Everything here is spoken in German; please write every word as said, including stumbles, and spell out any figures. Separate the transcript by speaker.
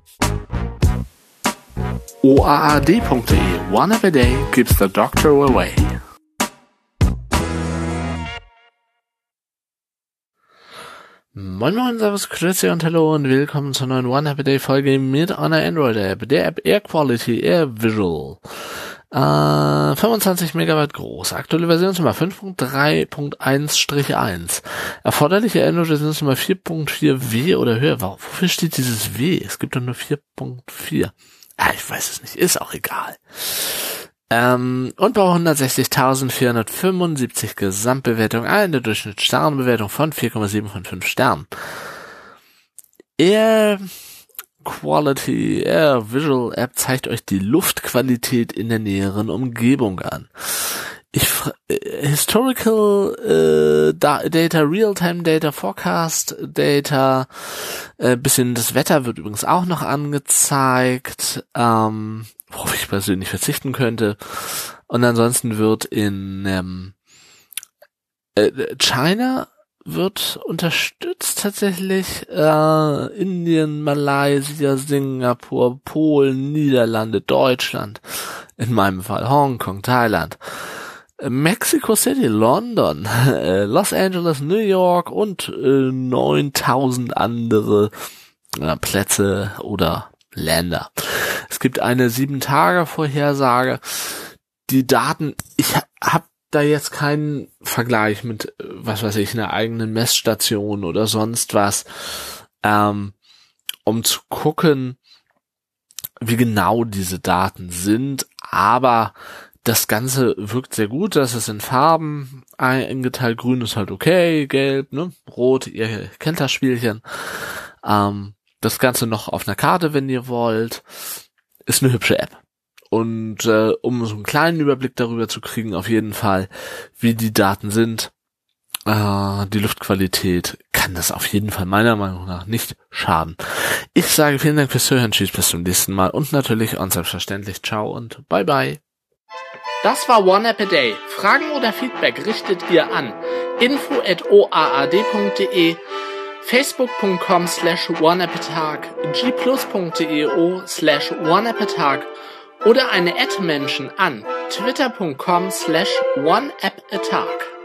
Speaker 1: O A A D punkt de. One app a day keeps the doctor away. Moin Moin, Servus, Grüezi und Hallo und willkommen zur neuen One App a Day Folge mit einer Android-App, der App Air Quality, Air Visual. Äh, fünfundzwanzig Megabyte groß, aktuelle Versionsnummer fünf Punkt drei Punkt eins eins. Erforderliche Android-Versionsnummer vier Punkt vier W oder höher. Wofür steht dieses W? Es gibt doch nur vier Punkt vier. Ah, ich weiß es nicht, ist auch egal. Ähm, und bei hundertsechzigtausendvierhundertfünfundsiebzig Gesamtbewertung, eine Durchschnittssternbewertung von vier Komma sieben von fünf Sternen. Air Quality, Air Visual App zeigt euch die Luftqualität in der näheren Umgebung an. Ich äh, Historical äh, da, Data, Real-Time Data, Forecast Data, äh, bisschen das Wetter wird übrigens auch noch angezeigt, ähm, worauf ich persönlich verzichten könnte. Und ansonsten wird in ähm, äh, China wird unterstützt tatsächlich, äh, Indien, Malaysia, Singapur, Polen, Niederlande, Deutschland, in meinem Fall Hongkong, Thailand, Mexico City, London, äh, Los Angeles, New York und äh, neuntausend andere äh, Plätze oder Länder. Es gibt eine sieben Tage Vorhersage. Die Daten, ich habe da jetzt keinen Vergleich mit, was weiß ich, einer eigenen Messstation oder sonst was, ähm, um zu gucken, wie genau diese Daten sind, aber das Ganze wirkt sehr gut, das ist in Farben eingeteilt, grün ist halt okay, gelb, ne, rot, ihr kennt das Spielchen, ähm, das Ganze noch auf einer Karte, wenn ihr wollt, ist eine hübsche App. Und äh, um so einen kleinen Überblick darüber zu kriegen, auf jeden Fall, wie die Daten sind, äh, die Luftqualität, kann das auf jeden Fall meiner Meinung nach nicht schaden. Ich sage vielen Dank fürs Zuhören, tschüss, bis zum nächsten Mal und natürlich und selbstverständlich ciao und bye bye.
Speaker 2: Das war One App a Day. Fragen oder Feedback richtet ihr an info at o a a d punkt de, facebook punkt com slash one app a tag, g plus punkt de slash one app a tag oder eine Ad-Menschen an twitter punkt com slash one app a tag.